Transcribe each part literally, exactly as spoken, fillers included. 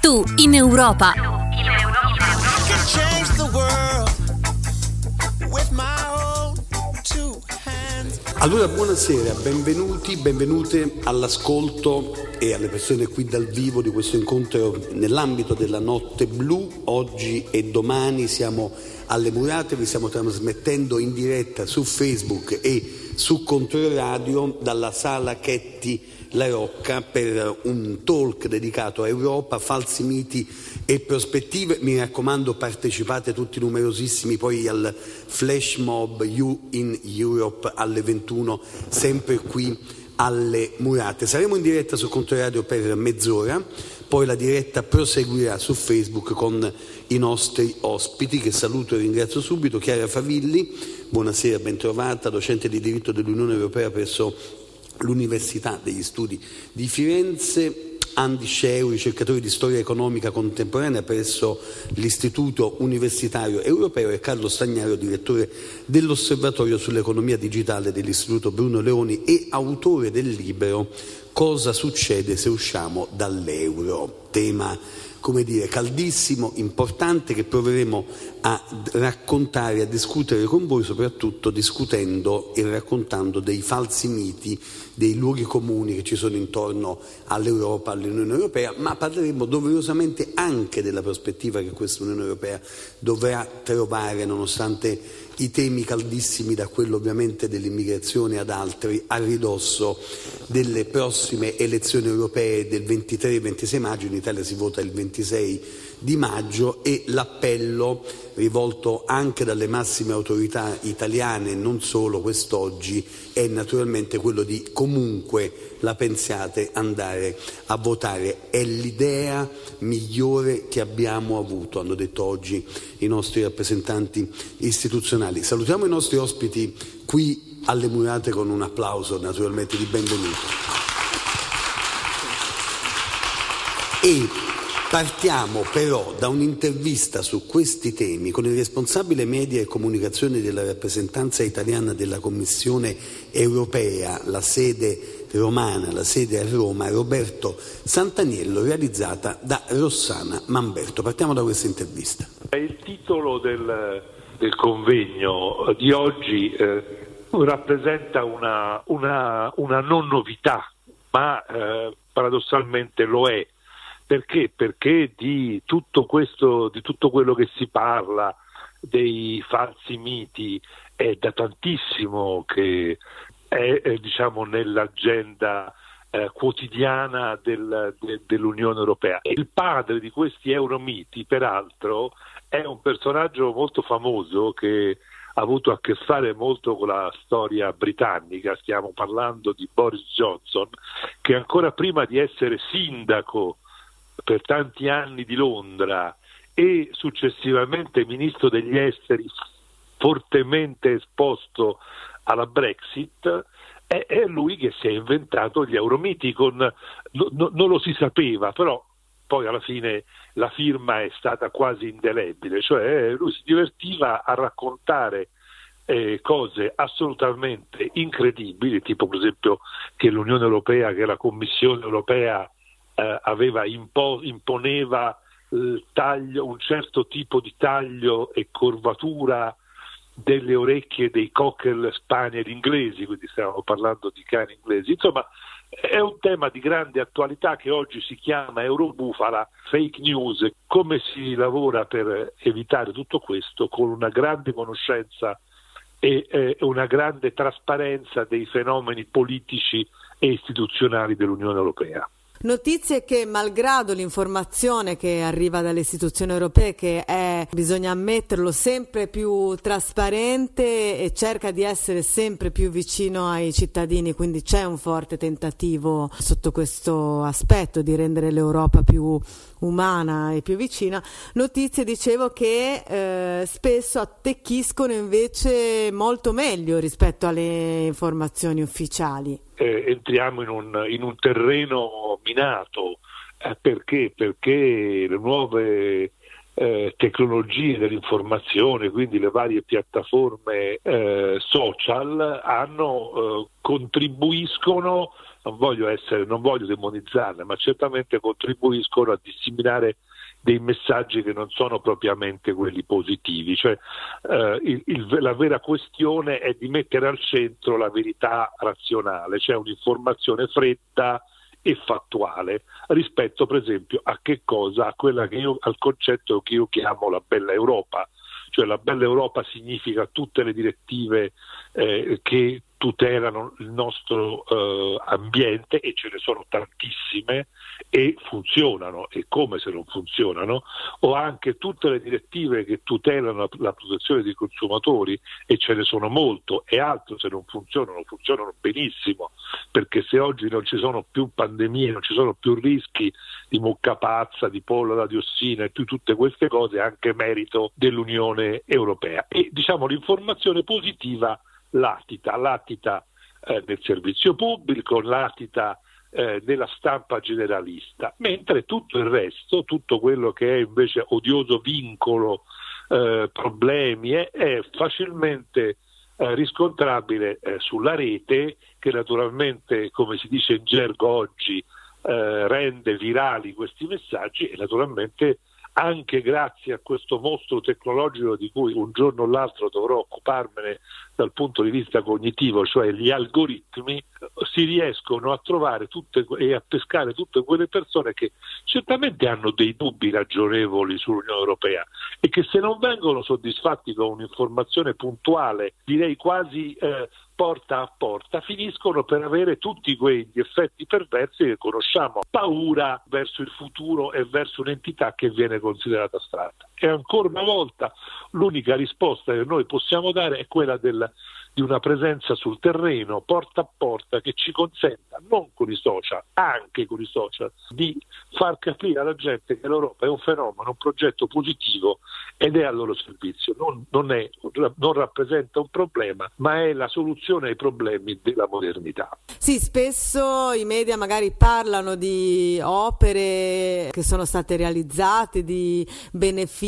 Tu in Europa. Allora, buonasera, benvenuti, benvenute all'ascolto e alle persone qui dal vivo di questo incontro nell'ambito della Notte Blu. Oggi e domani siamo alle Murate, vi stiamo trasmettendo in diretta su Facebook e su Controradio dalla Sala Chetti La Rocca per un talk dedicato a Europa, falsi miti e prospettive. Mi raccomando, partecipate tutti numerosissimi poi al flash mob You in Europe alle ventuno, sempre qui alle Murate. Saremo in diretta su Controradio per mezz'ora, poi la diretta proseguirà su Facebook con i nostri ospiti, che saluto e ringrazio subito. Chiara Favilli, buonasera, bentrovata, docente di diritto dell'Unione Europea presso l'Università degli Studi di Firenze. Andy Sceu, ricercatore di storia economica contemporanea presso l'Istituto Universitario Europeo, e Carlo Stagnaro, direttore dell'Osservatorio sull'economia digitale dell'Istituto Bruno Leoni e autore del libro Cosa succede se usciamo dall'euro? Tema, come dire, caldissimo, importante, che proveremo a raccontare, a discutere con voi, soprattutto discutendo e raccontando dei falsi miti, dei luoghi comuni che ci sono intorno all'Europa, all'Unione Europea, ma parleremo doverosamente anche della prospettiva che questa Unione Europea dovrà trovare, nonostante i temi caldissimi, da quello ovviamente dell'immigrazione ad altri, a ridosso delle prossime elezioni europee del ventitré e ventisei maggio. In Italia si vota il ventisei di maggio e l'appello rivolto anche dalle massime autorità italiane, non solo quest'oggi, è naturalmente quello di comunque la pensiate andare a votare. È l'idea migliore che abbiamo avuto, hanno detto oggi i nostri rappresentanti istituzionali. Salutiamo i nostri ospiti qui alle Murate con un applauso naturalmente di benvenuto. E partiamo però da un'intervista su questi temi con il responsabile media e comunicazione della rappresentanza italiana della Commissione Europea, la sede romana, la sede a Roma, Roberto Santaniello, realizzata da Rossana Mamberto. Partiamo da questa intervista. Il titolo del, del convegno di oggi eh, rappresenta una, una, una non novità, ma eh, paradossalmente lo è. Perché? Perché di tutto questo, di tutto quello che si parla, dei falsi miti, è da tantissimo che è, è diciamo nell'agenda eh, quotidiana del, de, dell'Unione Europea. E il padre di questi euromiti, peraltro, è un personaggio molto famoso che ha avuto a che fare molto con la storia britannica. Stiamo parlando di Boris Johnson, che ancora prima di essere sindaco per tanti anni di Londra e successivamente ministro degli esteri, fortemente esposto alla Brexit, è, è lui che si è inventato gli euromiti. Con, no, no, non lo si sapeva, però poi alla fine la firma è stata quasi indelebile, cioè lui si divertiva a raccontare eh, cose assolutamente incredibili, tipo per esempio che l'Unione Europea, che la Commissione Europea Eh, aveva impo- imponeva eh, taglio, un certo tipo di taglio e curvatura delle orecchie dei cocker spaniel inglesi, quindi stiamo parlando di cani inglesi. Insomma, è un tema di grande attualità che oggi si chiama Eurobufala, fake news. Come si lavora per evitare tutto questo? Con una grande conoscenza e eh, una grande trasparenza dei fenomeni politici e istituzionali dell'Unione Europea. Notizie che, malgrado l'informazione che arriva dalle istituzioni europee, che è, bisogna ammetterlo, sempre più trasparente e cerca di essere sempre più vicino ai cittadini, quindi c'è un forte tentativo sotto questo aspetto di rendere l'Europa più umana e più vicina. Notizie, dicevo, che eh, spesso attecchiscono invece molto meglio rispetto alle informazioni ufficiali. Eh, entriamo in un, in un terreno minato, eh, perché? Perché le nuove eh, tecnologie dell'informazione, quindi le varie piattaforme eh, social, hanno, eh, contribuiscono non voglio essere, non voglio demonizzarle, ma certamente contribuiscono a disseminare dei messaggi che non sono propriamente quelli positivi, cioè eh, il, il, la vera questione è di mettere al centro la verità razionale, cioè un'informazione fredda e fattuale rispetto per esempio a che cosa, a quella che io, al concetto che io chiamo la bella Europa, cioè la bella Europa significa tutte le direttive eh, che tutelano il nostro eh, ambiente, e ce ne sono tantissime e funzionano, e come se non funzionano, o anche tutte le direttive che tutelano la protezione dei consumatori, e ce ne sono molto, e altro se non funzionano, funzionano benissimo, perché se oggi non ci sono più pandemie, non ci sono più rischi di mucca pazza, di pollo da diossina e più tutte queste cose, è anche merito dell'Unione Europea. E diciamo l'informazione positiva latita, latita eh, nel servizio pubblico, latita eh, nella stampa generalista, mentre tutto il resto, tutto quello che è invece odioso vincolo, eh, problemi, è, è facilmente eh, riscontrabile eh, sulla rete, che naturalmente, come si dice in gergo oggi, eh, rende virali questi messaggi, e naturalmente anche grazie a questo mostro tecnologico di cui un giorno o l'altro dovrò occuparmene dal punto di vista cognitivo, cioè gli algoritmi, si riescono a trovare tutte e a pescare tutte quelle persone che certamente hanno dei dubbi ragionevoli sull'Unione Europea e che, se non vengono soddisfatti con un'informazione puntuale, direi quasi eh, porta a porta, finiscono per avere tutti quegli effetti perversi che conosciamo: paura verso il futuro e verso un'entità che viene considerata astratta. E ancora una volta l'unica risposta che noi possiamo dare è quella del, di una presenza sul terreno, porta a porta, che ci consenta, non con i social, anche con i social, di far capire alla gente che l'Europa è un fenomeno, un progetto positivo ed è al loro servizio. Non, non, è, non rappresenta un problema, ma è la soluzione ai problemi della modernità. Sì, spesso i media magari parlano di opere che sono state realizzate, di benefici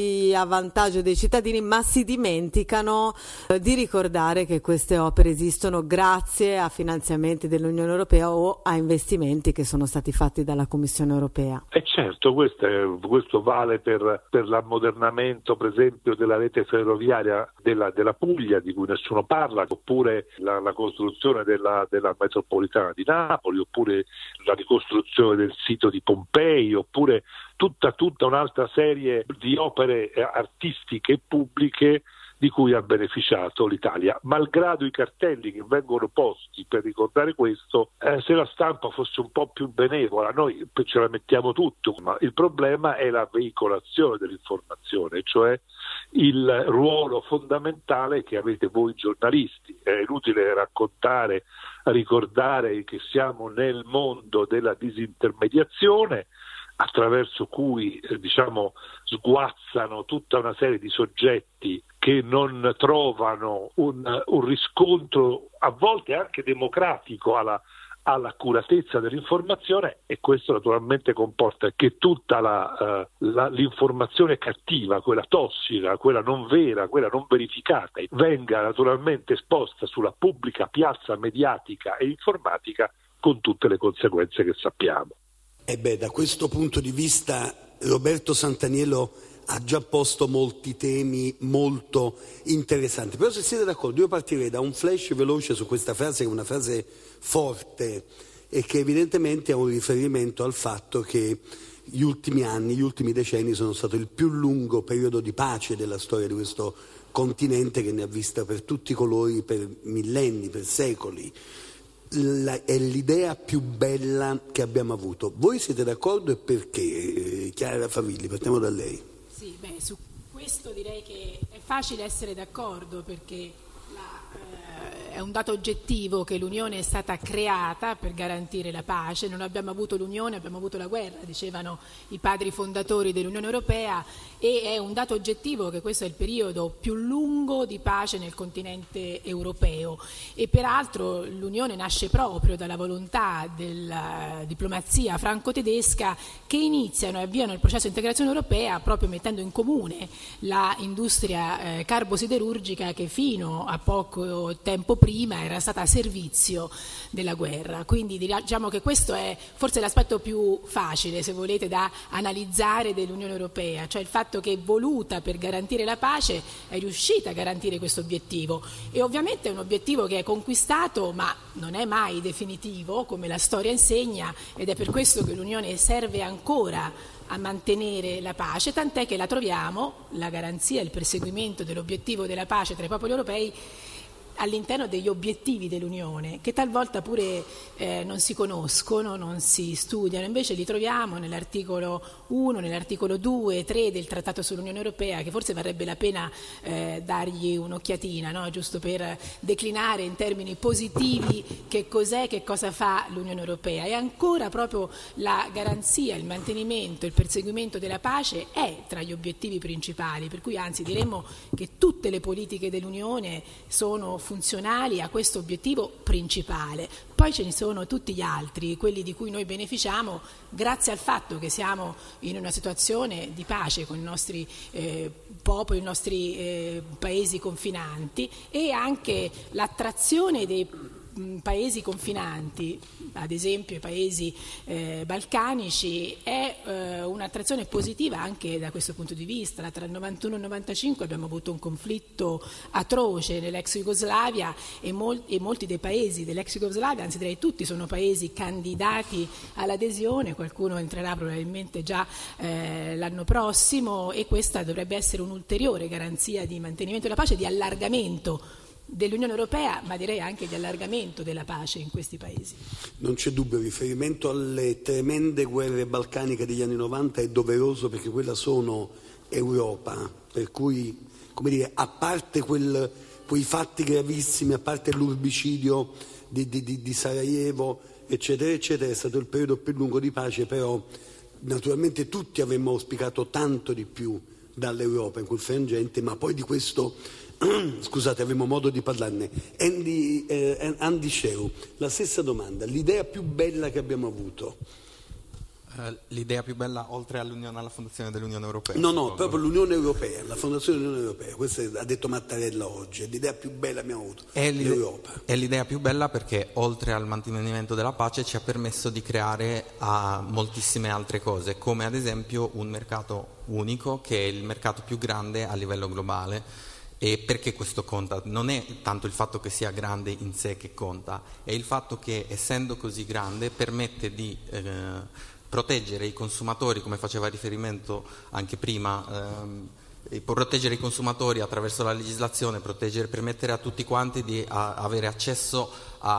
a vantaggio dei cittadini, ma si dimenticano eh, di ricordare che queste opere esistono grazie a finanziamenti dell'Unione Europea o a investimenti che sono stati fatti dalla Commissione Europea. E certo, questo, è, questo vale per, per l'ammodernamento, per esempio, della rete ferroviaria della, della Puglia, di cui nessuno parla, oppure la, la costruzione della, della metropolitana di Napoli, oppure la ricostruzione del sito di Pompei, oppure tutta, tutta un'altra serie di opere artistiche e pubbliche di cui ha beneficiato l'Italia. Malgrado i cartelli che vengono posti per ricordare questo, eh, se la stampa fosse un po' più benevola, noi ce la mettiamo tutto, ma il problema è la veicolazione dell'informazione, cioè il ruolo fondamentale che avete voi giornalisti. È inutile raccontare, ricordare che siamo nel mondo della disintermediazione, attraverso cui eh, diciamo sguazzano tutta una serie di soggetti che non trovano un, un riscontro a volte anche democratico alla, all'accuratezza dell'informazione, e questo naturalmente comporta che tutta la, uh, la, l'informazione cattiva, quella tossica, quella non vera, quella non verificata, venga naturalmente esposta sulla pubblica piazza mediatica e informatica, con tutte le conseguenze che sappiamo. E beh, da questo punto di vista Roberto Santaniello ha già posto molti temi molto interessanti. Però, se siete d'accordo, io partirei da un flash veloce su questa frase, che è una frase forte e che evidentemente è un riferimento al fatto che gli ultimi anni, gli ultimi decenni sono stato il più lungo periodo di pace della storia di questo continente, che ne ha vista per tutti i colori per millenni, per secoli. La, è l'idea più bella che abbiamo avuto. Voi siete d'accordo, e perché? Chiara Favilli, partiamo da lei. Sì, beh, su questo direi che è facile essere d'accordo, perché la, eh, è un dato oggettivo che l'Unione è stata creata per garantire la pace. Non abbiamo avuto l'Unione, abbiamo avuto la guerra, dicevano i padri fondatori dell'Unione Europea, e è un dato oggettivo che questo è il periodo più lungo di pace nel continente europeo. E peraltro l'Unione nasce proprio dalla volontà della diplomazia franco-tedesca, che iniziano e avviano il processo di integrazione europea proprio mettendo in comune la industria eh, carbo-siderurgica, che fino a poco tempo prima prima era stata a servizio della guerra. Quindi diciamo che questo è forse l'aspetto più facile, se volete, da analizzare dell'Unione Europea, cioè il fatto che voluta per garantire la pace è riuscita a garantire questo obiettivo, e ovviamente è un obiettivo che è conquistato ma non è mai definitivo, come la storia insegna, ed è per questo che l'Unione serve ancora a mantenere la pace, tant'è che la troviamo, la garanzia e il perseguimento dell'obiettivo della pace tra i popoli europei, all'interno degli obiettivi dell'Unione, che talvolta pure eh, non si conoscono, non si studiano, invece li troviamo nell'articolo uno, nell'articolo due, tre del Trattato sull'Unione Europea, che forse varrebbe la pena eh, dargli un'occhiatina, no? Giusto per declinare in termini positivi che cos'è, che cosa fa l'Unione Europea. E ancora proprio la garanzia, il mantenimento, il perseguimento della pace è tra gli obiettivi principali, per cui anzi diremmo che tutte le politiche dell'Unione sono funzionali a questo obiettivo principale. Poi ce ne sono tutti gli altri, quelli di cui noi beneficiamo grazie al fatto che siamo in una situazione di pace con i nostri eh, popoli, i nostri eh, paesi confinanti, e anche l'attrazione dei paesi confinanti, ad esempio i paesi eh, balcanici, è eh, un'attrazione positiva anche da questo punto di vista. Tra il novantuno e il novantacinque abbiamo avuto un conflitto atroce nell'ex Jugoslavia e, mol- e molti dei paesi dell'ex Jugoslavia, anzi direi tutti, sono paesi candidati all'adesione, qualcuno entrerà probabilmente già eh, l'anno prossimo, e questa dovrebbe essere un'ulteriore garanzia di mantenimento della pace, di allargamento dell'Unione Europea, ma direi anche di allargamento della pace in questi paesi. Non c'è dubbio, il riferimento alle tremende guerre balcaniche degli anni novanta è doveroso, perché quella sono Europa, per cui, come dire, a parte quel, quei fatti gravissimi, a parte l'urbicidio di, di, di, di Sarajevo, eccetera, eccetera, è stato il periodo più lungo di pace, però naturalmente tutti avremmo auspicato tanto di più dall'Europa in quel frangente, ma poi di questo scusate, avremo modo di parlarne. Andy, eh, Andy Sheu, la stessa domanda, l'idea più bella che abbiamo avuto? Uh, l'idea più bella oltre all'unione, alla fondazione dell'Unione Europea? No, no, proprio l'Unione Europea, la fondazione dell'Unione Europea, questo ha detto Mattarella oggi, è l'idea più bella che abbiamo avuto, è l'Europa. È l'idea più bella perché oltre al mantenimento della pace ci ha permesso di creare uh, moltissime altre cose, come ad esempio un mercato unico, che è il mercato più grande a livello globale. E perché questo conta? Non è tanto il fatto che sia grande in sé che conta, è il fatto che, essendo così grande, permette di eh, proteggere i consumatori, come faceva riferimento anche prima, ehm, proteggere i consumatori attraverso la legislazione, proteggere, permettere a tutti quanti di a, avere accesso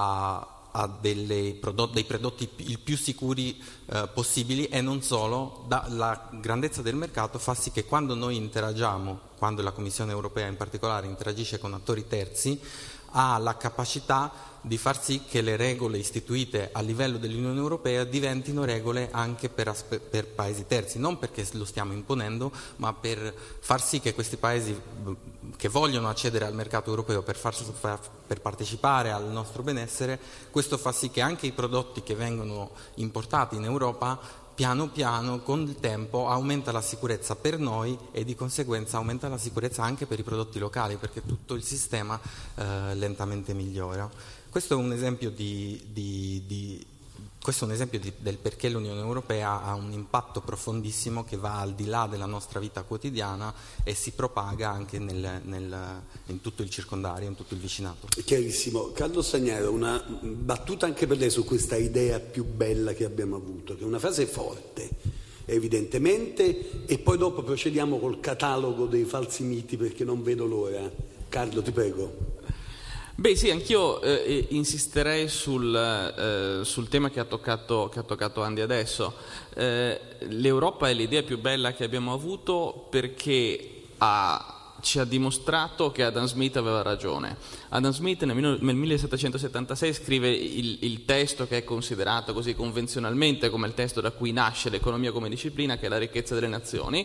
a a delle prodotti, dei prodotti il più sicuri eh, possibili, e non solo. Da, la grandezza del mercato fa sì che quando noi interagiamo, quando la Commissione Europea in particolare interagisce con attori terzi, ha la capacità di far sì che le regole istituite a livello dell'Unione Europea diventino regole anche per, aspe- per paesi terzi, non perché lo stiamo imponendo, ma per far sì che questi paesi che vogliono accedere al mercato europeo per, far, per partecipare al nostro benessere, questo fa sì che anche i prodotti che vengono importati in Europa piano piano, con il tempo, aumenta la sicurezza per noi e di conseguenza aumenta la sicurezza anche per i prodotti locali, perché tutto il sistema eh, lentamente migliora. Questo è un esempio di, di, di Questo è un esempio di, del perché l'Unione Europea ha un impatto profondissimo che va al di là della nostra vita quotidiana e si propaga anche nel, nel, in tutto il circondario, in tutto il vicinato. Chiarissimo. Carlo Stagnaro, una battuta anche per lei su questa idea più bella che abbiamo avuto, che è una frase forte, evidentemente, e poi dopo procediamo col catalogo dei falsi miti, perché non vedo l'ora. Carlo, ti prego. Beh sì, anch'io eh, insisterei sul, eh, sul tema che ha toccato, che ha toccato Andy adesso. Eh, L'Europa è l'idea più bella che abbiamo avuto perché ha, ci ha dimostrato che Adam Smith aveva ragione. Adam Smith nel, nel millesettecentosettantasei scrive il, il testo che è considerato così convenzionalmente come il testo da cui nasce l'economia come disciplina, che è la ricchezza delle nazioni.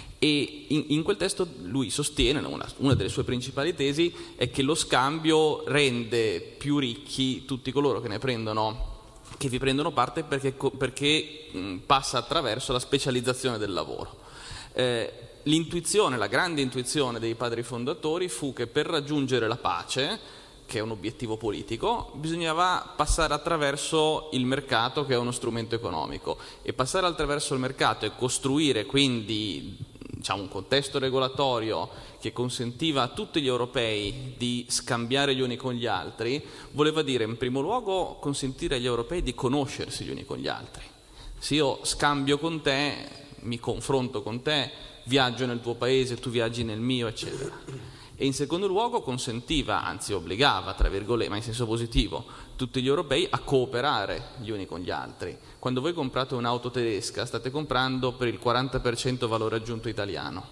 E in, in quel testo lui sostiene, una, una delle sue principali tesi è che lo scambio rende più ricchi tutti coloro che ne prendono, che vi prendono parte, perché, perché mh, passa attraverso la specializzazione del lavoro. Eh, l'intuizione, la grande intuizione dei padri fondatori fu che per raggiungere la pace che è un obiettivo politico, bisognava passare attraverso il mercato, che è uno strumento economico, e passare attraverso il mercato e costruire quindi, diciamo, un contesto regolatorio che consentiva a tutti gli europei di scambiare gli uni con gli altri, voleva dire in primo luogo consentire agli europei di conoscersi gli uni con gli altri. Se io scambio con te, mi confronto con te, viaggio nel tuo paese, tu viaggi nel mio, eccetera. E in secondo luogo consentiva, anzi obbligava, tra virgolette, ma in senso positivo, tutti gli europei a cooperare gli uni con gli altri. Quando voi comprate un'auto tedesca, state comprando per il quaranta per cento valore aggiunto italiano.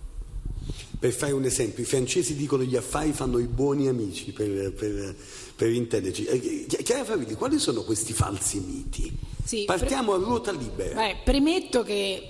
Per fare un esempio, i francesi dicono gli affari fanno i buoni amici, per, per, per intenderci. Chiara Favilli, quali sono questi falsi miti? Sì, Partiamo pre- a ruota libera. Beh, premetto che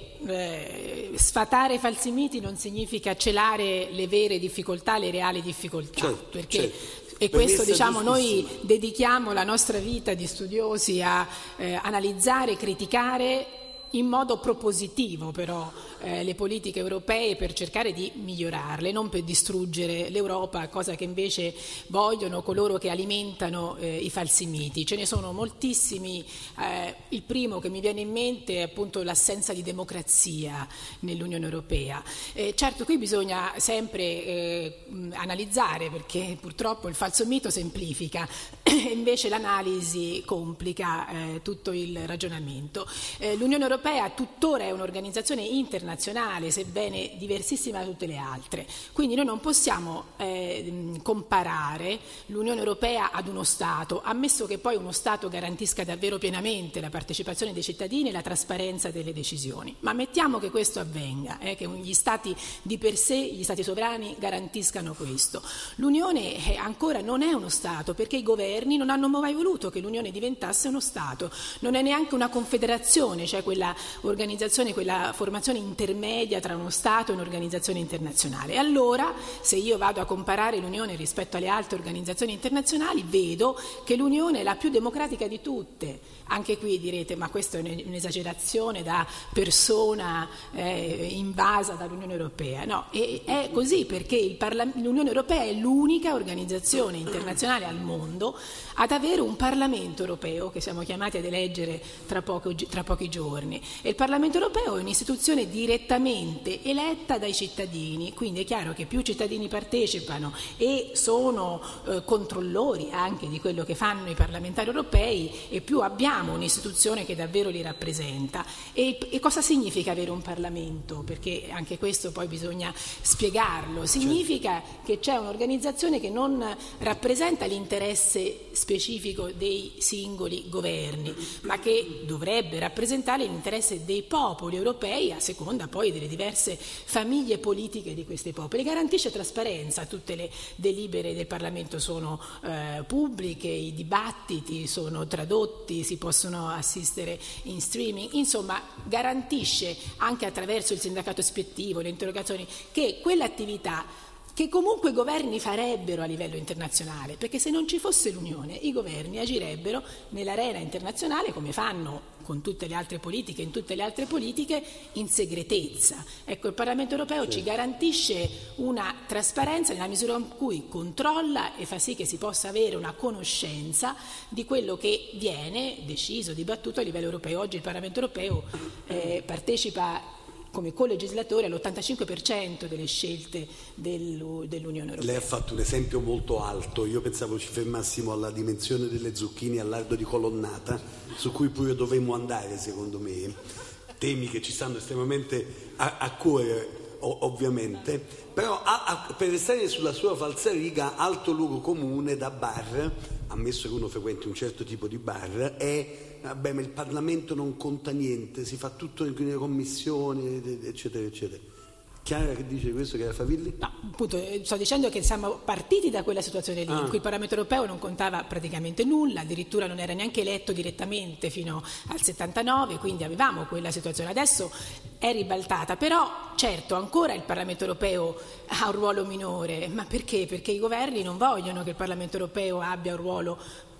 Eh, sfatare falsi miti non significa celare le vere difficoltà, le reali difficoltà, certo, perché certo. e questo, diciamo, noi dedichiamo la nostra vita di studiosi a eh, analizzare, criticare in modo propositivo però eh, le politiche europee per cercare di migliorarle, non per distruggere l'Europa, cosa che invece vogliono coloro che alimentano eh, i falsi miti. Ce ne sono moltissimi, eh, il primo che mi viene in mente è appunto l'assenza di democrazia nell'Unione Europea. Eh, certo, qui bisogna sempre eh, analizzare, perché purtroppo il falso mito semplifica e invece l'analisi complica eh, tutto il ragionamento. Eh, L'Unione Europea tuttora è un'organizzazione internazionale, sebbene diversissima da tutte le altre, quindi noi non possiamo eh, comparare l'Unione Europea ad uno Stato, ammesso che poi uno Stato garantisca davvero pienamente la partecipazione dei cittadini e la trasparenza delle decisioni. Ma mettiamo che questo avvenga, eh, che gli Stati di per sé, gli Stati sovrani garantiscano questo. L'Unione eh, ancora non è uno Stato, perché i governi non hanno mai voluto che l'Unione diventasse uno Stato, non è neanche una confederazione, cioè quella organizzazione, quella formazione intermedia tra uno Stato e un'organizzazione internazionale. Allora, se io vado a comparare l'Unione rispetto alle altre organizzazioni internazionali, vedo che l'Unione è la più democratica di tutte. Anche qui direte, ma questa è un'esagerazione da persona eh, invasa dall'Unione Europea. No, è, è così, perché il Parla- l'Unione Europea è l'unica organizzazione internazionale al mondo ad avere un Parlamento europeo che siamo chiamati ad eleggere tra, poco, tra pochi giorni. E il Parlamento europeo è un'istituzione direttamente eletta dai cittadini, quindi è chiaro che più cittadini partecipano e sono eh, controllori anche di quello che fanno i parlamentari europei, e più abbiamo un'istituzione che davvero li rappresenta. E, e cosa significa avere un Parlamento? Perché anche questo poi bisogna spiegarlo. Significa che c'è un'organizzazione che non rappresenta l'interesse specifico dei singoli governi, ma che dovrebbe rappresentare l'interesse dei popoli europei a seconda poi delle diverse famiglie politiche di questi popoli. Garantisce trasparenza, tutte le delibere del Parlamento sono eh, pubbliche, i dibattiti sono tradotti, si possono assistere in streaming, insomma garantisce anche attraverso il sindacato ispettivo, le interrogazioni, che quell'attività che comunque i governi farebbero a livello internazionale, perché se non ci fosse l'Unione i governi agirebbero nell'arena internazionale come fanno con tutte le altre politiche, in tutte le altre politiche, in segretezza. Ecco, il Parlamento europeo ci garantisce una trasparenza nella misura in cui controlla e fa sì che si possa avere una conoscenza di quello che viene deciso, dibattuto a livello europeo. Oggi il Parlamento europeo eh, partecipa come colegislatore all'ottantacinque per cento delle scelte dell'Unione Europea. Lei ha fatto un esempio molto alto, io pensavo ci fermassimo alla dimensione delle zucchine al lardo di Colonnata, su cui pure dovremmo andare secondo me, temi che ci stanno estremamente a, a cuore o, ovviamente, però a, a, per restare sulla sua falsariga, alto luogo comune da bar, ammesso che uno frequenti un certo tipo di bar, è vabbè, ma il Parlamento non conta niente, si fa tutto nelle commissioni, eccetera, eccetera. Chiara che dice questo, Chiara Favilli? No, appunto, sto dicendo che siamo partiti da quella situazione lì, ah. in cui il Parlamento europeo non contava praticamente nulla, addirittura non era neanche eletto direttamente fino al settantanove, quindi avevamo quella situazione. Adesso è ribaltata, però certo ancora il Parlamento europeo ha un ruolo minore, ma perché? Perché i governi non vogliono che il Parlamento europeo abbia un ruolo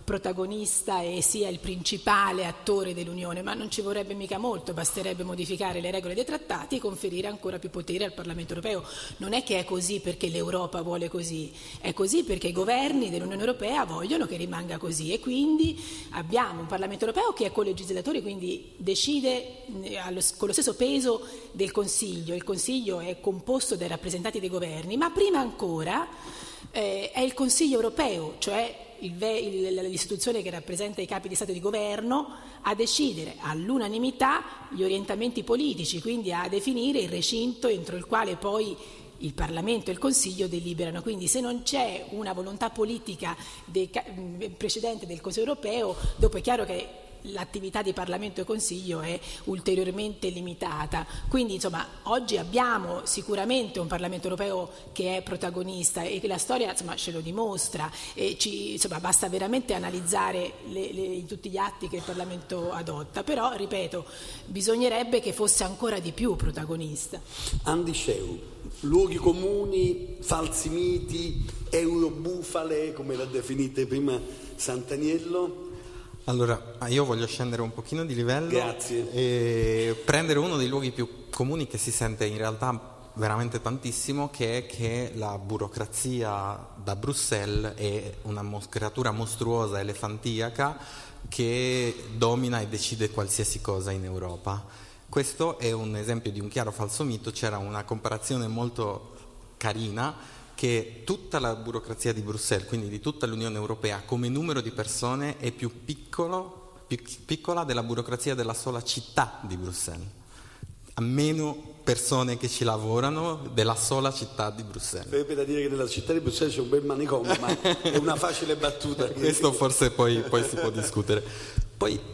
protagonista e sia il principale attore dell'Unione, ma non ci vorrebbe mica molto, basterebbe modificare le regole dei trattati e conferire ancora più potere al Parlamento europeo. Non è che è così perché l'Europa vuole così, è così perché i governi dell'Unione Europea vogliono che rimanga così, e quindi abbiamo un Parlamento europeo che è colegislatore, quindi decide allo, con lo stesso peso del Consiglio. Il Consiglio è composto dai rappresentanti dei governi, ma prima ancora eh, è il Consiglio europeo, cioè Il, il, l'istituzione che rappresenta i capi di Stato e di Governo, a decidere all'unanimità gli orientamenti politici, quindi a definire il recinto entro il quale poi il Parlamento e il Consiglio deliberano. Quindi se non c'è una volontà politica del precedente del Consiglio europeo, dopo è chiaro che l'attività di Parlamento e Consiglio è ulteriormente limitata. Quindi insomma oggi abbiamo sicuramente un Parlamento europeo che è protagonista e che la storia insomma ce lo dimostra, e ci, insomma, basta veramente analizzare le, le, tutti gli atti che il Parlamento adotta, però ripeto, bisognerebbe che fosse ancora di più protagonista. Andy Sceu, luoghi comuni, falsi miti, eurobufale, come l'ha definite prima Sant'Aniello. Allora, io voglio scendere un pochino di livello. Grazie. E prendere uno dei luoghi più comuni che si sente in realtà veramente tantissimo, che è che la burocrazia da Bruxelles è una mos- creatura mostruosa, elefantiaca, che domina e decide qualsiasi cosa in Europa. Questo è un esempio di un chiaro falso mito. C'era una comparazione molto carina che tutta la burocrazia di Bruxelles, quindi di tutta l'Unione Europea, come numero di persone è più piccolo, più piccola della burocrazia della sola città di Bruxelles. Ha meno persone che ci lavorano della sola città di Bruxelles. Sarebbe da dire che nella città di Bruxelles c'è un bel manicomio, ma è una facile battuta. Questo forse poi, poi si può discutere. Poi,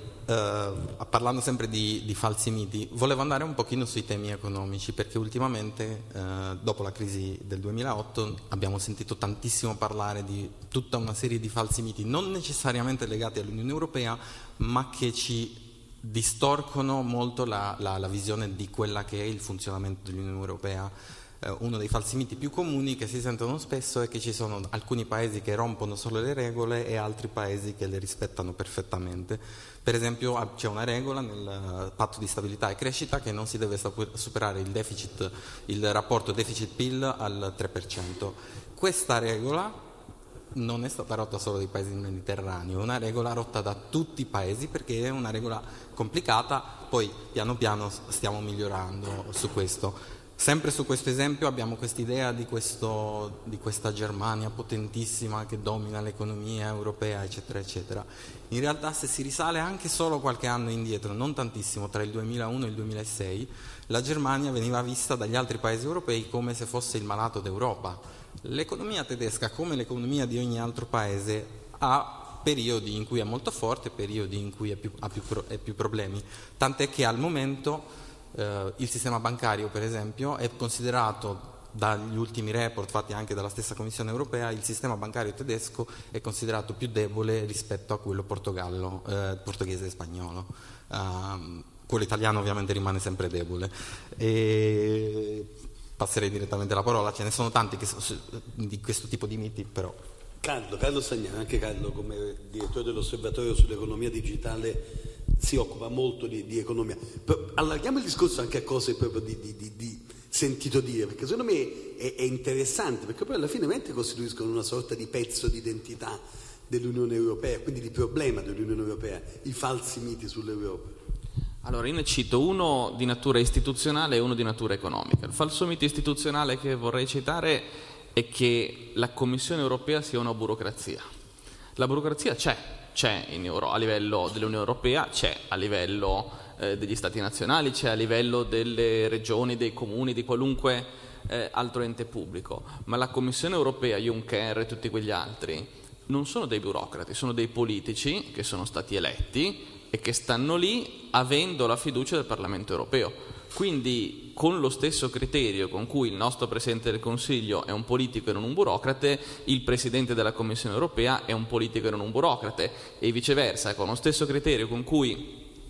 Uh, parlando sempre di, di falsi miti, volevo andare un pochino sui temi economici, perché ultimamente, uh, dopo la crisi del duemilaotto, abbiamo sentito tantissimo parlare di tutta una serie di falsi miti, non necessariamente legati all'Unione Europea, ma che ci distorcono molto la, la, la visione di quella che è il funzionamento dell'Unione Europea. Uh, uno dei falsi miti più comuni che si sentono spesso è che ci sono alcuni paesi che rompono solo le regole e altri paesi che le rispettano perfettamente. Per esempio c'è una regola nel patto di stabilità e crescita che non si deve superare il deficit, il rapporto deficit-P I L al tre per cento. Questa regola non è stata rotta solo dai paesi del Mediterraneo, è una regola rotta da tutti i paesi, perché è una regola complicata. Poi piano piano stiamo migliorando su questo. Sempre su questo esempio abbiamo quest'idea di, questo, di questa Germania potentissima che domina l'economia europea, eccetera, eccetera. In realtà, se si risale anche solo qualche anno indietro, non tantissimo, tra il duemilauno e il duemilasei, la Germania veniva vista dagli altri paesi europei come se fosse il malato d'Europa. L'economia tedesca, come l'economia di ogni altro paese, ha periodi in cui è molto forte, periodi in cui è più, ha più, è più problemi, tant'è che al momento Uh, il sistema bancario, per esempio, è considerato dagli ultimi report fatti anche dalla stessa Commissione europea, il sistema bancario tedesco è considerato più debole rispetto a quello portogallo, eh, portoghese e spagnolo. Uh, quello italiano ovviamente rimane sempre debole. E passerei direttamente la parola, ce ne sono tanti che, di questo tipo di miti, però. Carlo, Carlo Stagnano, anche Carlo come direttore dell'Osservatorio sull'economia digitale si occupa molto di, di economia. Però allarghiamo il discorso anche a cose proprio di, di, di, di sentito dire, perché secondo me è, è interessante, perché poi alla fine mente costituiscono una sorta di pezzo di identità dell'Unione Europea, quindi di problema dell'Unione Europea, i falsi miti sull'Europa. Allora, io ne cito uno di natura istituzionale e uno di natura economica. Il falso mito istituzionale che vorrei citare è che la Commissione Europea sia una burocrazia. La burocrazia c'è. C'è in Euro, a livello dell'Unione Europea, c'è a livello eh, degli Stati nazionali, c'è a livello delle regioni, dei comuni, di qualunque eh, altro ente pubblico, ma la Commissione Europea, Juncker e tutti quegli altri non sono dei burocrati, sono dei politici che sono stati eletti e che stanno lì avendo la fiducia del Parlamento Europeo. Quindi, con lo stesso criterio con cui il nostro Presidente del Consiglio è un politico e non un burocrate, il Presidente della Commissione Europea è un politico e non un burocrate, e viceversa, con lo stesso criterio con cui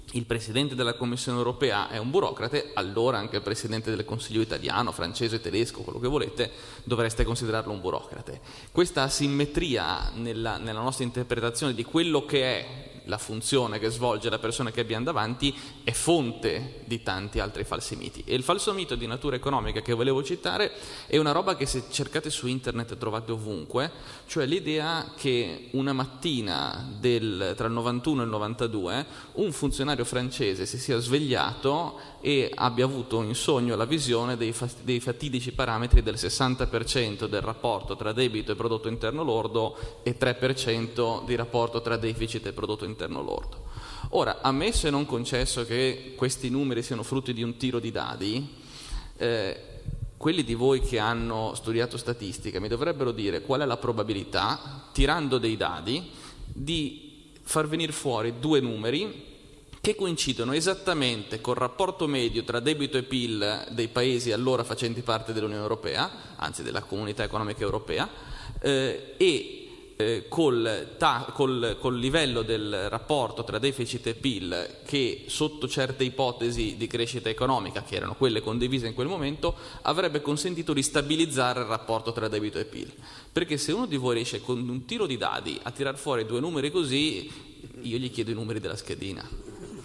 il Presidente della Commissione europea è un burocrate, allora anche il Presidente del Consiglio italiano, francese, tedesco, quello che volete, dovreste considerarlo un burocrate. Questa asimmetria nella, nella nostra interpretazione di quello che è la funzione che svolge la persona che abbiamo davanti è fonte di tanti altri falsi miti. E il falso mito di natura economica che volevo citare è una roba che se cercate su internet trovate ovunque, cioè l'idea che una mattina del, tra il novantuno e il novantadue un funzionario francese si sia svegliato e abbia avuto in sogno la visione dei, fa- dei fatidici parametri del sessanta per cento del rapporto tra debito e prodotto interno lordo e tre per cento di rapporto tra deficit e prodotto interno lordo. Ora, ammesso e non concesso che questi numeri siano frutti di un tiro di dadi, eh, quelli di voi che hanno studiato statistica mi dovrebbero dire qual è la probabilità, tirando dei dadi, di far venire fuori due numeri che coincidono esattamente col rapporto medio tra debito e P I L dei paesi allora facenti parte dell'Unione Europea, anzi della Comunità Economica Europea, eh, e eh, col, ta- col, col livello del rapporto tra deficit e P I L che sotto certe ipotesi di crescita economica, che erano quelle condivise in quel momento, avrebbe consentito di stabilizzare il rapporto tra debito e P I L. Perché se uno di voi riesce con un tiro di dadi a tirar fuori due numeri così, io gli chiedo i numeri della schedina.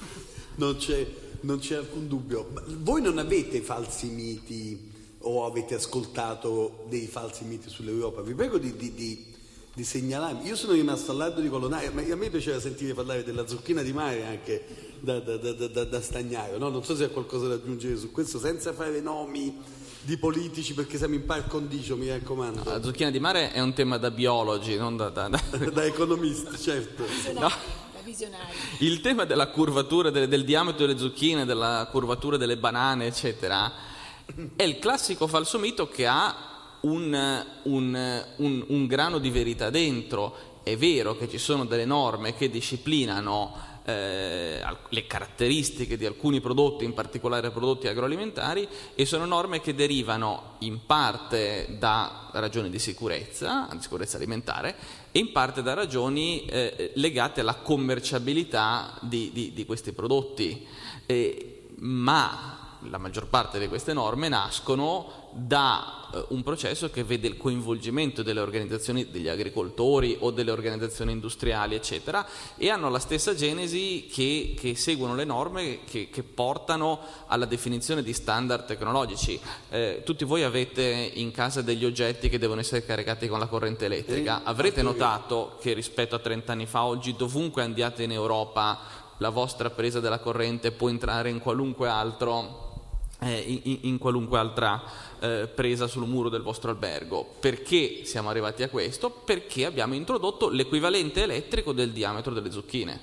Non c'è, non c'è alcun dubbio. Voi non avete falsi miti o avete ascoltato dei falsi miti sull'Europa? Vi prego di, di, di, di segnalarmi. Io sono rimasto al lardo di Colonai, ma a me piaceva sentire parlare della zucchina di mare anche da, da, da, da, da Stagnaro, no? Non so se ha qualcosa da aggiungere su questo, senza fare nomi di politici, perché siamo in par condicio, mi raccomando. No, la zucchina di mare è un tema da biologi, non da... Da, da... da economisti, certo. No. Visionari. Il tema della curvatura del, del diametro delle zucchine, della curvatura delle banane, eccetera, è il classico falso mito che ha un, un, un, un grano di verità dentro. È vero che ci sono delle norme che disciplinano eh, le caratteristiche di alcuni prodotti, in particolare prodotti agroalimentari, e sono norme che derivano in parte da ragioni di sicurezza, di sicurezza alimentare, e in parte da ragioni eh, legate alla commerciabilità di, di, di questi prodotti. Eh, ma la maggior parte di queste norme nascono da eh, un processo che vede il coinvolgimento delle organizzazioni degli agricoltori o delle organizzazioni industriali, eccetera, e hanno la stessa genesi che, che seguono le norme che, che portano alla definizione di standard tecnologici. Eh, tutti voi avete in casa degli oggetti che devono essere caricati con la corrente elettrica. Avrete notato che rispetto a trent'anni fa, oggi dovunque andiate in Europa la vostra presa della corrente può entrare in qualunque altro Eh, in, in qualunque altra eh, presa sul muro del vostro albergo. Perché siamo arrivati a questo? Perché abbiamo introdotto l'equivalente elettrico del diametro delle zucchine.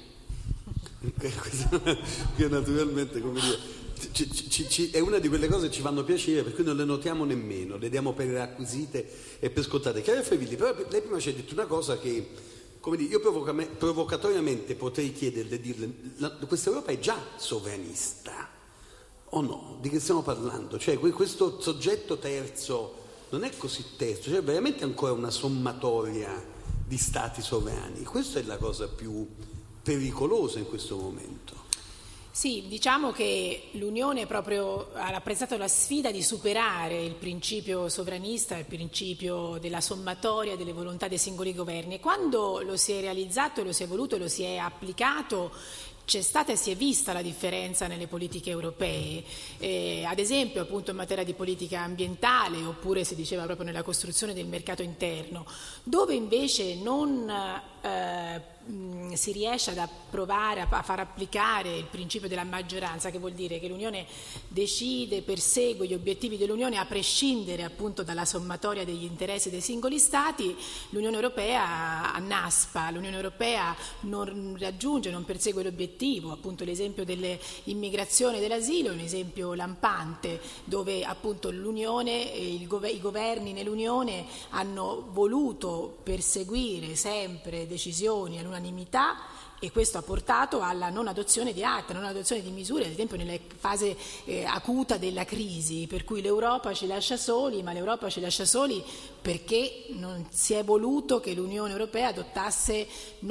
Che naturalmente, come dire, ci, ci, ci, è una di quelle cose che ci fanno piacere, per cui non le notiamo nemmeno, le diamo per acquisite e per scontate. Chiara Fevilli, però lei prima ci ha detto una cosa che, come dire, io provoca- provocatoriamente potrei chiederle, dirle, la, questa Europa è già sovranista. O no? Di che stiamo parlando? Cioè questo soggetto terzo non è così terzo, cioè veramente ancora una sommatoria di stati sovrani. Questa è la cosa più pericolosa in questo momento. Sì, diciamo che l'Unione proprio ha rappresentato la sfida di superare il principio sovranista, il principio della sommatoria delle volontà dei singoli governi, e quando lo si è realizzato, lo si è voluto, lo si è applicato, c'è stata e si è vista la differenza nelle politiche europee, eh, ad esempio appunto in materia di politica ambientale, oppure si diceva proprio nella costruzione del mercato interno, dove invece non eh, mh, si riesce ad approvare, a, a far applicare il principio della maggioranza, che vuol dire che l'Unione decide, persegue gli obiettivi dell'Unione a prescindere appunto dalla sommatoria degli interessi dei singoli Stati. L'Unione Europea annaspa, l'Unione Europea non raggiunge, non persegue l'obiettivo. Appunto l'esempio dell'immigrazione e dell'asilo è un esempio lampante, dove appunto l'Unione e il gov- i governi nell'Unione hanno voluto perseguire sempre decisioni all'unanimità e questo ha portato alla non adozione di atti, non adozione di misure, ad esempio nella fase eh, acuta della crisi, per cui l'Europa ci lascia soli, ma l'Europa ci lascia soli perché non si è voluto che l'Unione Europea adottasse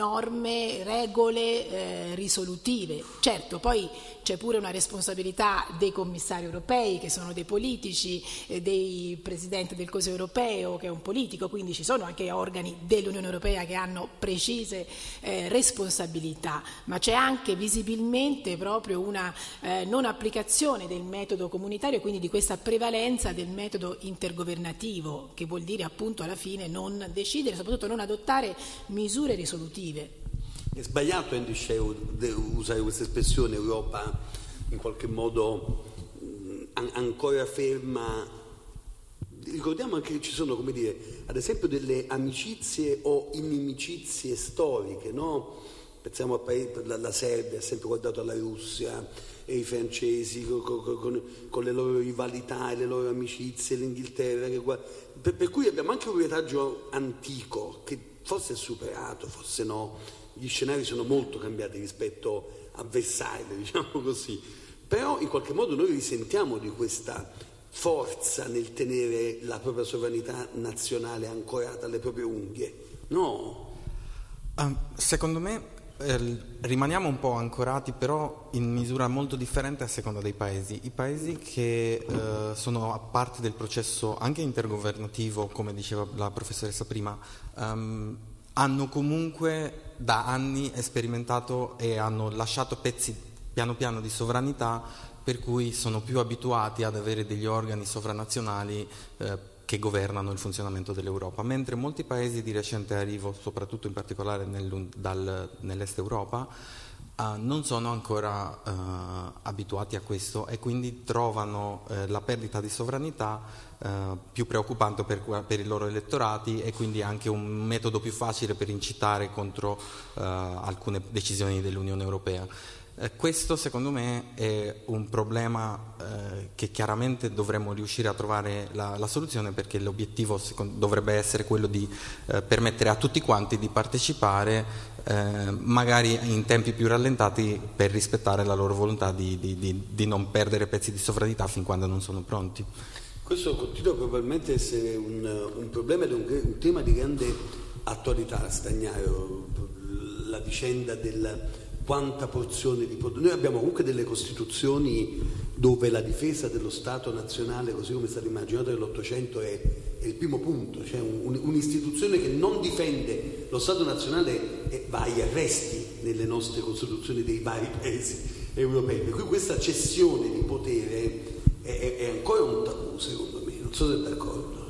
norme, regole eh, risolutive. Certo, poi c'è pure una responsabilità dei commissari europei, che sono dei politici, eh, dei presidenti del Consiglio europeo, che è un politico, quindi ci sono anche organi dell'Unione Europea che hanno precise eh, responsabilità, ma c'è anche visibilmente proprio una eh, non applicazione del metodo comunitario, quindi di questa prevalenza del metodo intergovernativo, che vuol dire appunto alla fine non decidere, soprattutto non adottare misure risolutive. È sbagliato Andy Shea usare questa espressione Europa in qualche modo an- ancora ferma. Ricordiamo anche che ci sono, come dire, ad esempio delle amicizie o inimicizie storiche, no? Pensiamo a paesi, la, la Serbia ha sempre guardato alla Russia e i francesi con, con, con le loro rivalità e le loro amicizie, l'Inghilterra, che, per, per cui abbiamo anche un retaggio antico che forse è superato, forse no. Gli scenari sono molto cambiati rispetto a Versailles, diciamo così, però in qualche modo noi risentiamo di questa forza nel tenere la propria sovranità nazionale ancorata alle proprie unghie, no? Uh, secondo me eh, rimaniamo un po' ancorati, però in misura molto differente a seconda dei paesi. I paesi che eh, sono a parte del processo anche intergovernativo, come diceva la professoressa prima, um, hanno comunque da anni sperimentato e hanno lasciato pezzi piano piano di sovranità, per cui sono più abituati ad avere degli organi sovranazionali eh, che governano il funzionamento dell'Europa, mentre molti paesi di recente arrivo, soprattutto in particolare nel, dal, nell'est Europa, eh, non sono ancora eh, abituati a questo e quindi trovano eh, la perdita di sovranità Uh, più preoccupante per, per i loro elettorati e quindi anche un metodo più facile per incitare contro uh, alcune decisioni dell'Unione Europea. Uh, questo secondo me è un problema uh, che chiaramente dovremmo riuscire a trovare la, la soluzione, perché l'obiettivo secondo, dovrebbe essere quello di uh, permettere a tutti quanti di partecipare, uh, magari in tempi più rallentati, per rispettare la loro volontà di, di, di, di non perdere pezzi di sovranità fin quando non sono pronti. Questo continua probabilmente a essere un, un problema ed un, un tema di grande attualità, Stagnaro, la vicenda del quanta porzione di potere. Noi abbiamo comunque delle costituzioni dove la difesa dello Stato nazionale, così come è stato immaginato nell'Ottocento, è, è il primo punto, cioè un, un'istituzione che non difende lo Stato nazionale e va agli arresti nelle nostre costituzioni dei vari paesi europei, per cui questa cessione di potere È, è ancora un tabù, secondo me, non so se è d'accordo.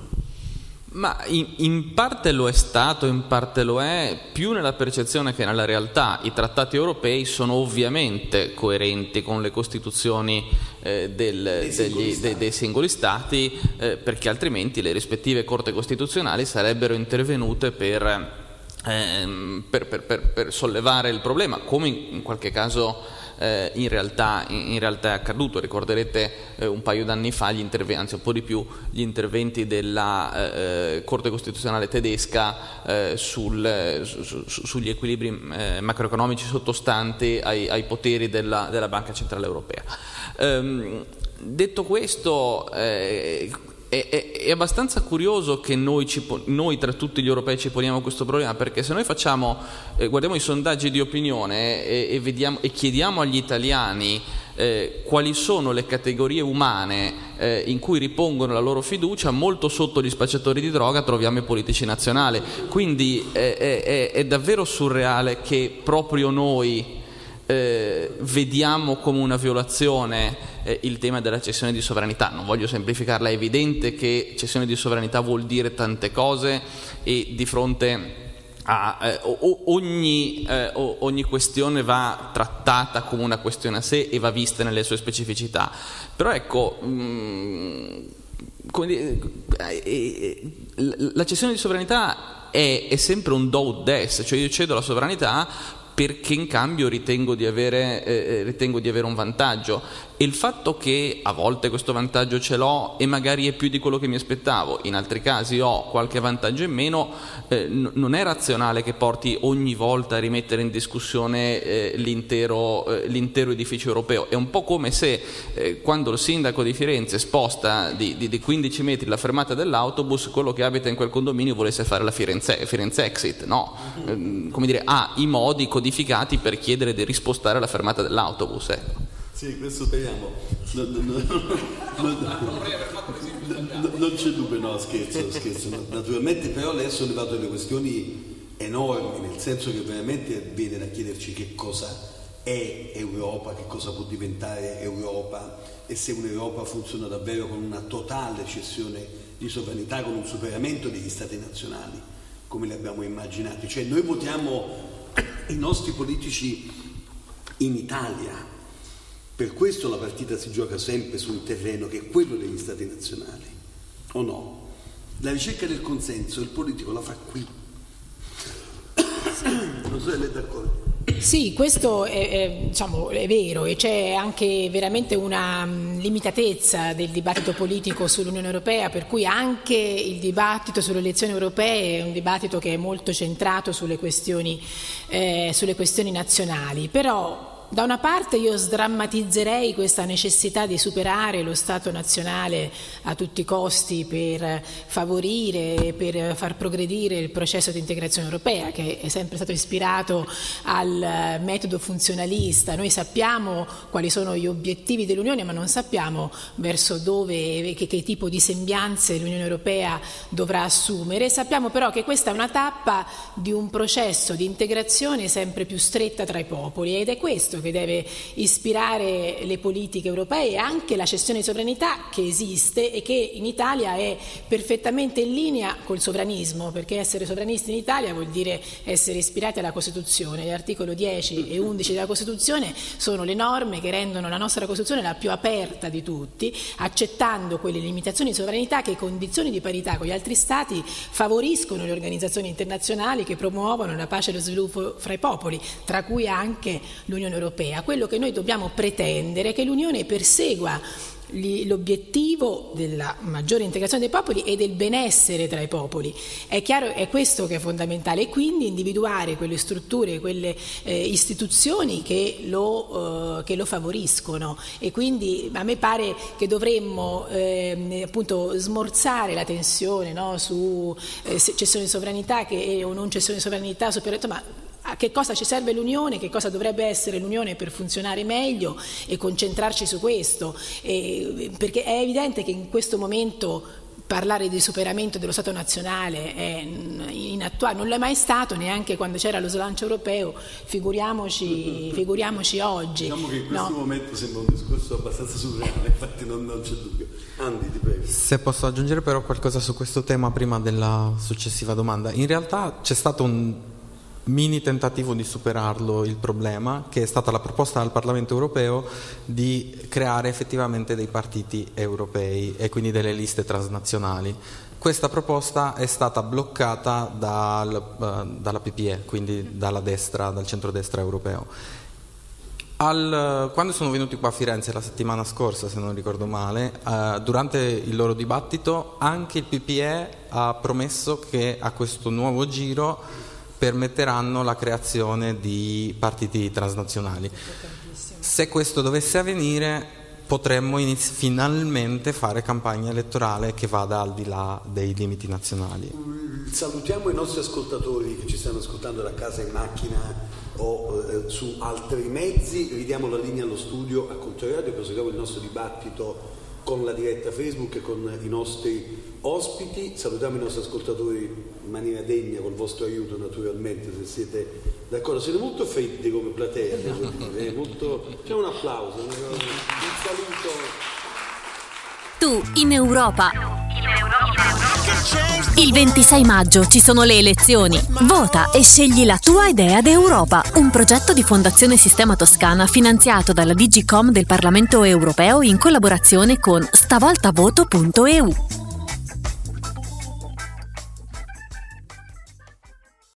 Ma in, in parte lo è stato, in parte lo è, più nella percezione che nella realtà. I trattati europei sono ovviamente coerenti con le costituzioni eh, del, dei, degli, singoli dei, dei singoli stati, eh, perché altrimenti le rispettive corti costituzionali sarebbero intervenute per, eh, per, per, per, per sollevare il problema, come in, in qualche caso Eh, in, realtà, in, in realtà è accaduto. Ricorderete eh, un paio d'anni fa, gli interventi, anzi un po' di più, gli interventi della eh, Corte Costituzionale tedesca eh, sul, su, su, sugli equilibri eh, macroeconomici sottostanti ai, ai poteri della, della Banca Centrale Europea. Ehm, detto questo, eh, È, è, è abbastanza curioso che noi, ci, noi tra tutti gli europei ci poniamo questo problema, perché se noi facciamo, eh, guardiamo i sondaggi di opinione e, e, vediamo, e chiediamo agli italiani eh, quali sono le categorie umane eh, in cui ripongono la loro fiducia, molto sotto gli spacciatori di droga troviamo i politici nazionali. Quindi eh, è, è davvero surreale che proprio noi Eh, vediamo come una violazione eh, il tema della cessione di sovranità. Non voglio semplificarla, è evidente che cessione di sovranità vuol dire tante cose e di fronte a eh, ogni, eh, ogni questione va trattata come una questione a sé e va vista nelle sue specificità. Però ecco, mh, come dire, eh, la cessione di sovranità è, è sempre un do ut des, cioè io cedo la sovranità perché in cambio ritengo di avere, eh, ritengo di avere un vantaggio, e il fatto che a volte questo vantaggio ce l'ho e magari è più di quello che mi aspettavo, in altri casi ho qualche vantaggio in meno, eh, n- non è razionale che porti ogni volta a rimettere in discussione eh, l'intero, eh, l'intero edificio europeo. È un po' come se eh, quando il sindaco di Firenze sposta di, di, di quindici metri la fermata dell'autobus, quello che abita in quel condominio volesse fare la Firenze, Firenze Exit, no? Eh, come dire, ha i modi codificati per chiedere di rispostare la fermata dell'autobus, ecco. Sì, questo speriamo. No, no, no, no, no, non c'è dubbio, no, scherzo, scherzo. Naturalmente, però lei ha sollevato delle questioni enormi, nel senso che veramente viene da chiederci che cosa è Europa, che cosa può diventare Europa e se un'Europa funziona davvero con una totale cessione di sovranità, con un superamento degli stati nazionali, come li abbiamo immaginati. Cioè noi votiamo i nostri politici in Italia. Per questo la partita si gioca sempre su un terreno che è quello degli stati nazionali, o no? La ricerca del consenso, il politico la fa qui. Non so se lei è d'accordo. Sì, questo è, è, diciamo, è vero, e c'è anche veramente una limitatezza del dibattito politico sull'Unione Europea, per cui anche il dibattito sulle elezioni europee è un dibattito che è molto centrato sulle questioni, eh, sulle questioni nazionali, però da una parte io sdrammatizzerei questa necessità di superare lo Stato nazionale a tutti i costi per favorire, per far progredire il processo di integrazione europea, che è sempre stato ispirato al metodo funzionalista. Noi sappiamo quali sono gli obiettivi dell'Unione, ma non sappiamo verso dove, che, che tipo di sembianze l'Unione Europea dovrà assumere. Sappiamo però che questa è una tappa di un processo di integrazione sempre più stretta tra i popoli, ed è questo che deve ispirare le politiche europee e anche la cessione di sovranità che esiste e che in Italia è perfettamente in linea col sovranismo, perché essere sovranisti in Italia vuol dire essere ispirati alla Costituzione. L'articolo dieci e undici della Costituzione sono le norme che rendono la nostra Costituzione la più aperta di tutti, accettando quelle limitazioni di sovranità che, condizioni di parità con gli altri Stati, favoriscono le organizzazioni internazionali che promuovono la pace e lo sviluppo fra i popoli, tra cui anche l'Unione Europea. Quello che noi dobbiamo pretendere è che l'Unione persegua l'obiettivo della maggiore integrazione dei popoli e del benessere tra i popoli. È chiaro, è questo che è fondamentale, e quindi individuare quelle strutture, quelle eh, istituzioni che lo, eh, che lo favoriscono. E quindi a me pare che dovremmo eh, appunto smorzare la tensione, no, su eh, cessione di sovranità che, o non cessione di sovranità, superiore, ma a che cosa ci serve l'Unione, che cosa dovrebbe essere l'Unione per funzionare meglio, e concentrarci su questo, e, perché è evidente che in questo momento parlare di superamento dello Stato nazionale è inattuale, non lo è mai stato neanche quando c'era lo slancio europeo, figuriamoci, figuriamoci oggi. Diciamo che in questo no? momento sembra un discorso abbastanza surreale, infatti non, non c'è dubbio. Andi, ti prego. Se posso aggiungere però qualcosa su questo tema prima della successiva domanda. In realtà c'è stato un mini tentativo di superarlo il problema, che è stata la proposta al Parlamento europeo di creare effettivamente dei partiti europei e quindi delle liste transnazionali. Questa proposta è stata bloccata dal, uh, dalla P P E, quindi dalla destra, dal centrodestra europeo. Al, quando sono venuti qua a Firenze la settimana scorsa, se non ricordo male, uh, durante il loro dibattito anche il P P E ha promesso che a questo nuovo giro permetteranno la creazione di partiti transnazionali. Se questo dovesse avvenire, potremmo inizi- finalmente fare campagna elettorale che vada al di là dei limiti nazionali. Salutiamo i nostri ascoltatori che ci stanno ascoltando da casa, in macchina o eh, su altri mezzi. Ridiamo la linea allo studio a Controradio, proseguiamo il nostro dibattito con la diretta Facebook e con i nostri ospiti. Salutiamo i nostri ascoltatori in maniera degna, col vostro aiuto naturalmente, se siete d'accordo. Siete molto freddi come platea, devo dire, molto... C'è un applauso, un saluto. Tu in Europa. Il ventisei maggio ci sono le elezioni. Vota e scegli la tua idea d'Europa. Un progetto di Fondazione Sistema Toscana finanziato dalla Digicom del Parlamento Europeo in collaborazione con stavoltavoto punto e u.